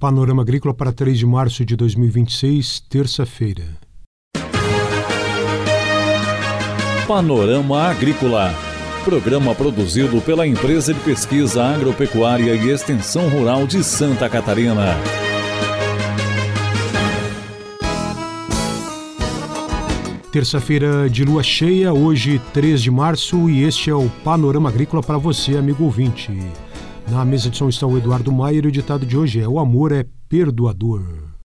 Panorama Agrícola para 3 de março de 2026, terça-feira. Panorama Agrícola, programa produzido pela Empresa de Pesquisa Agropecuária e Extensão Rural de Santa Catarina. Terça-feira de lua cheia, hoje 3 de março, e este é o Panorama Agrícola para você, amigo ouvinte. Na mesa de som está o Eduardo Maier e o ditado de hoje é: o amor é perdoador.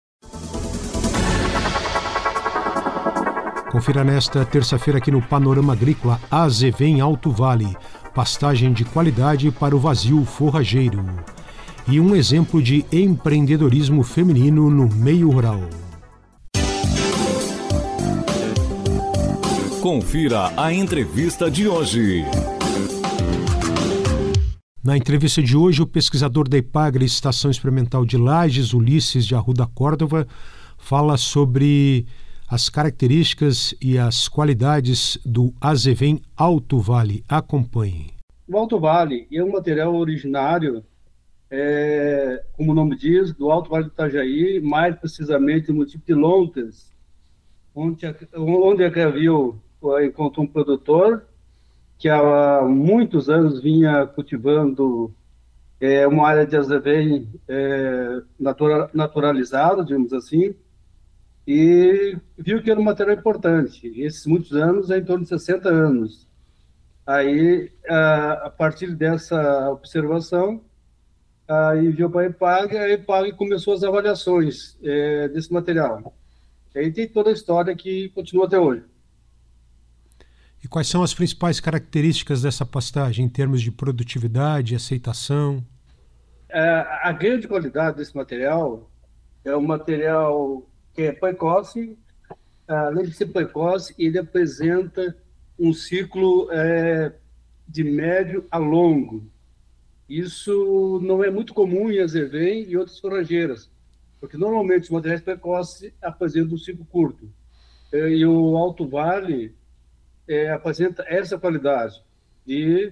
Confira nesta terça-feira aqui no Panorama Agrícola: Azevém Alto Vale, pastagem de qualidade para o vazio forrageiro. E um exemplo de empreendedorismo feminino no meio rural. Confira a entrevista de hoje. Na entrevista de hoje, o pesquisador da Epagre, Estação Experimental de Lages, Ulisses de Arruda Córdova, fala sobre as características e as qualidades do Azevém Alto Vale. Acompanhe. O Alto Vale é um material originário, como o nome diz, do Alto Vale do Itajaí, mais precisamente no município de Lontas, onde encontrou um produtor que há muitos anos vinha cultivando uma área de azevém naturalizada, digamos assim, e viu que era um material importante. Esses muitos anos, em torno de 60 anos. Aí, a partir dessa observação, enviou para a Epagre começou as avaliações desse material. Aí tem toda a história que continua até hoje. E quais são as principais características dessa pastagem em termos de produtividade, aceitação? A grande qualidade desse material é um material que é precoce. Além de ser precoce, ele apresenta um ciclo de médio a longo. Isso não é muito comum em azevém e outras forrageiras, porque normalmente os materiais precoces apresentam um ciclo curto. E o Alto Vale apresenta essa qualidade de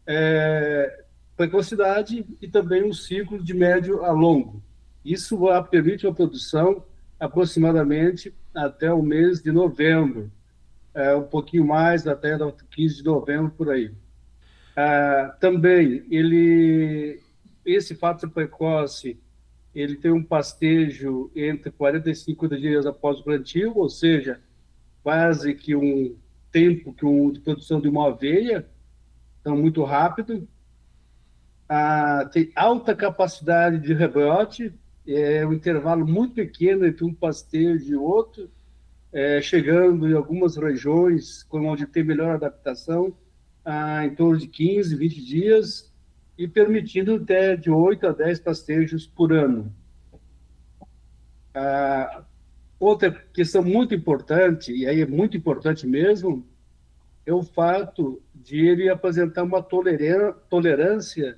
precocidade e também um ciclo de médio a longo. Isso permite uma produção aproximadamente até o mês de novembro, um pouquinho mais, até 15 de novembro, por aí. Também, esse fato de ser precoce, ele tem um pastejo entre 40 e 50 dias após o plantio, ou seja, quase que um tempo de produção de uma aveia, então muito rápido. Tem alta capacidade de rebrote, um intervalo muito pequeno entre um pastejo e outro, chegando em algumas regiões onde tem melhor adaptação, em torno de 15, 20 dias, e permitindo até de 8 a 10 pastejos por ano. Outra questão muito importante, e aí é muito importante mesmo, é o fato de ele apresentar uma tolerância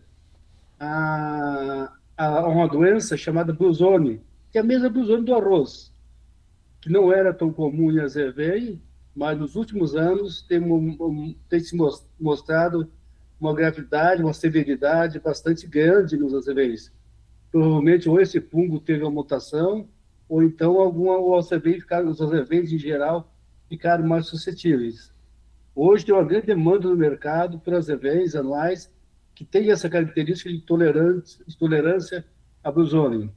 a uma doença chamada Brusone, que é a mesma Brusone do arroz, que não era tão comum em azevém, mas nos últimos anos tem se mostrado uma gravidade, uma severidade bastante grande nos azevéns. Provavelmente ou esse fungo teve uma mutação, ou então os azevéns em geral ficaram mais suscetíveis. Hoje tem uma grande demanda no mercado por azevéns anuais que tem essa característica de tolerância à Brusone.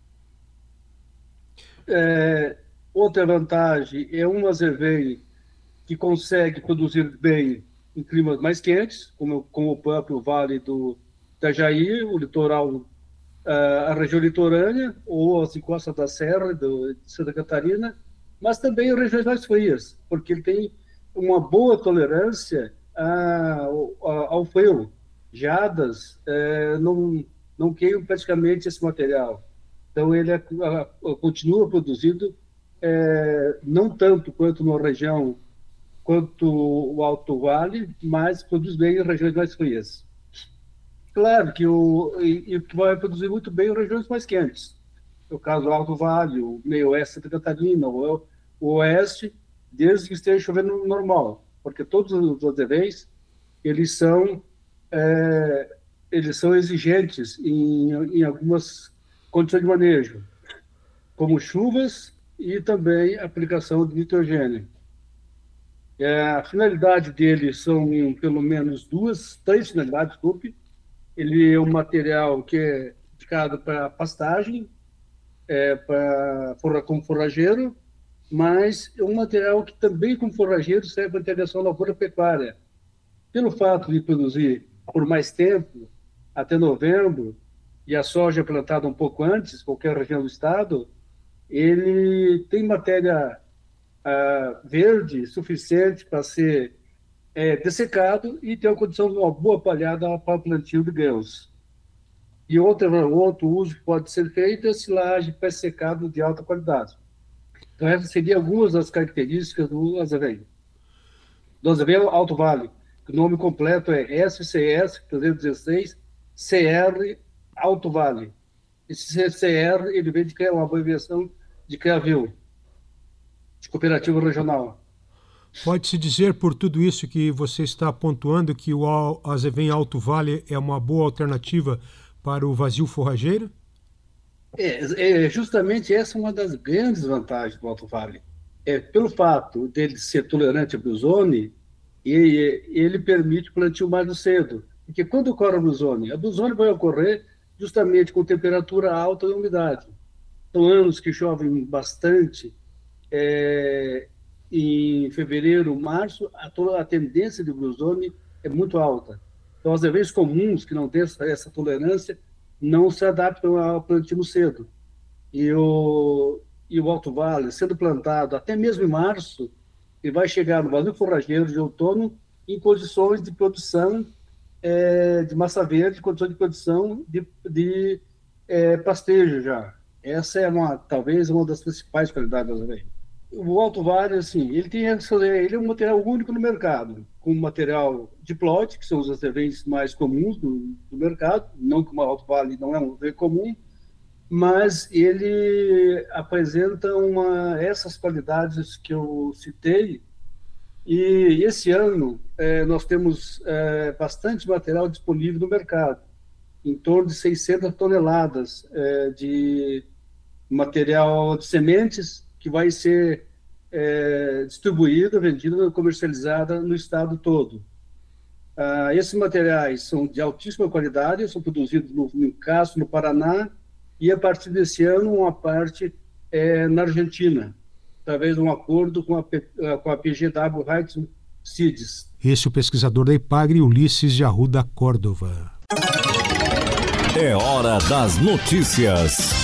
Outra vantagem é um azevém que consegue produzir bem em climas mais quentes, como o próprio Vale do Itajaí, o litoral, a região litorânea, ou as encostas da Serra de Santa Catarina, mas também em regiões mais frias, porque ele tem uma boa tolerância ao frio. Geadas não queimam praticamente esse material. Então, ele continua produzindo, não tanto quanto na região, quanto o Alto Vale, mas produz bem em regiões mais frias. Claro que que vai produzir muito bem em regiões mais quentes. No caso do Alto Vale, o meio oeste de Santa Catarina, o oeste, desde que esteja chovendo normal, porque todos os azevéns, eles são exigentes em algumas condições de manejo, como chuvas e também aplicação de nitrogênio. A finalidade dele são pelo menos três finalidades, desculpe. Ele é um material que é indicado para pastagem, como forrageiro, mas é um material que também, como forrageiro, serve para integração lavoura-pecuária. Pelo fato de produzir por mais tempo, até novembro, e a soja plantada um pouco antes, qualquer região do estado, ele tem matéria verde suficiente para ser dessecado e ter a condição de uma boa palhada para o plantio de grãos. E outro uso que pode ser feito é silagem pré-secado de alta qualidade. Então, essas seriam algumas das características do azeveio. Do azeveio Alto Vale. O nome completo é SCS 316 CR Alto Vale. Esse CR, ele vem de uma abreviação de CRAVIL, de Cooperativa Regional. Pode-se dizer, por tudo isso que você está pontuando, que o azeveio Alto Vale é uma boa alternativa para o vazio forrageiro? Justamente essa é uma das grandes vantagens do Alto Vale. Pelo fato dele ser tolerante a brusone, ele permite o plantio mais cedo. Porque quando ocorre a brusone vai ocorrer justamente com temperatura alta e umidade. São anos que chovem bastante, em fevereiro, março, a tendência de brusone é muito alta. Então, as azeveios comuns, que não têm essa tolerância, não se adaptam ao plantio cedo. E o Alto Vale, sendo plantado até mesmo em março, ele vai chegar no vazio forrageiro de outono em condições de produção de massa verde, condições de produção de pastejo já. Essa é talvez uma das principais qualidades do azeveio. O Alto Vale, assim, ele é um material único no mercado, com material diploide, que são os azeveios mais comuns do mercado, não que o Alto Vale não é um azeveio comum, mas ele apresenta essas qualidades que eu citei, e esse ano nós temos bastante material disponível no mercado, em torno de 600 toneladas de material de sementes, que vai ser distribuída, vendida, comercializada no estado todo. Esses materiais são de altíssima qualidade, são produzidos no Castro, no Paraná, e a partir desse ano uma parte na Argentina, através de um acordo com a PGW Heights Seeds. Esse é o pesquisador da IPAGRE, Ulisses de Arruda Córdova. É hora das notícias.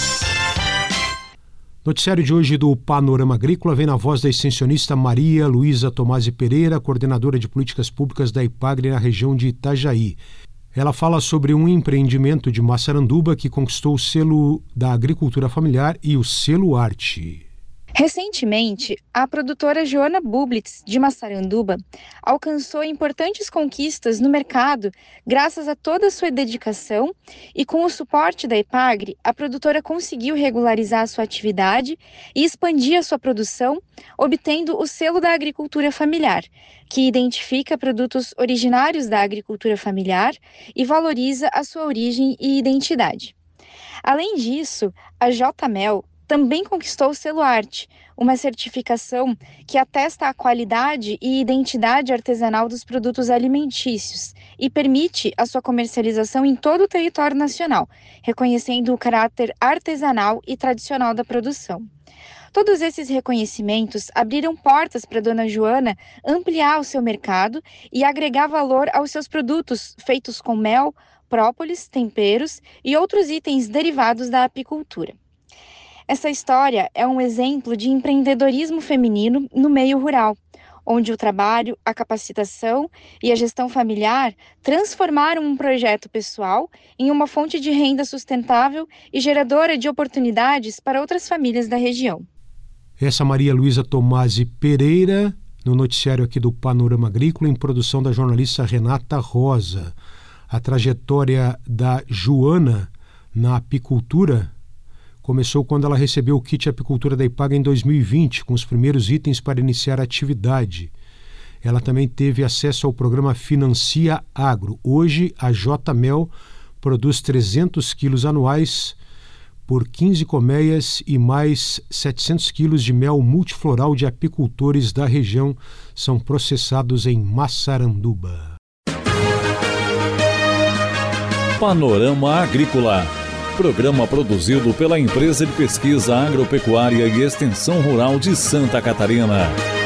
Noticiário de hoje do Panorama Agrícola vem na voz da extensionista Maria Luísa Tomasi Pereira, coordenadora de políticas públicas da IPAGRE na região de Itajaí. Ela fala sobre um empreendimento de Massaranduba que conquistou o selo da agricultura familiar e o selo Arte. Recentemente, a produtora Joana Bublitz, de Massaranduba, alcançou importantes conquistas no mercado graças a toda a sua dedicação e, com o suporte da IPAGRE, a produtora conseguiu regularizar a sua atividade e expandir a sua produção, obtendo o selo da agricultura familiar, que identifica produtos originários da agricultura familiar e valoriza a sua origem e identidade. Além disso, a JMEL também conquistou o selo Arte, uma certificação que atesta a qualidade e identidade artesanal dos produtos alimentícios e permite a sua comercialização em todo o território nacional, reconhecendo o caráter artesanal e tradicional da produção. Todos esses reconhecimentos abriram portas para a dona Joana ampliar o seu mercado e agregar valor aos seus produtos feitos com mel, própolis, temperos e outros itens derivados da apicultura. Essa história é um exemplo de empreendedorismo feminino no meio rural, onde o trabalho, a capacitação e a gestão familiar transformaram um projeto pessoal em uma fonte de renda sustentável e geradora de oportunidades para outras famílias da região. Essa Maria Luísa Tomasi Pereira, no noticiário aqui do Panorama Agrícola, em produção da jornalista Renata Rosa. A trajetória da Joana na apicultura começou quando ela recebeu o kit Apicultura da IPAGRE em 2020, com os primeiros itens para iniciar a atividade. Ela também teve acesso ao programa Financia Agro. Hoje, a JMEL produz 300 quilos anuais por 15 colmeias e mais 700 quilos de mel multifloral de apicultores da região são processados em Massaranduba. Panorama Agrícola. Programa produzido pela Empresa de Pesquisa Agropecuária e Extensão Rural de Santa Catarina.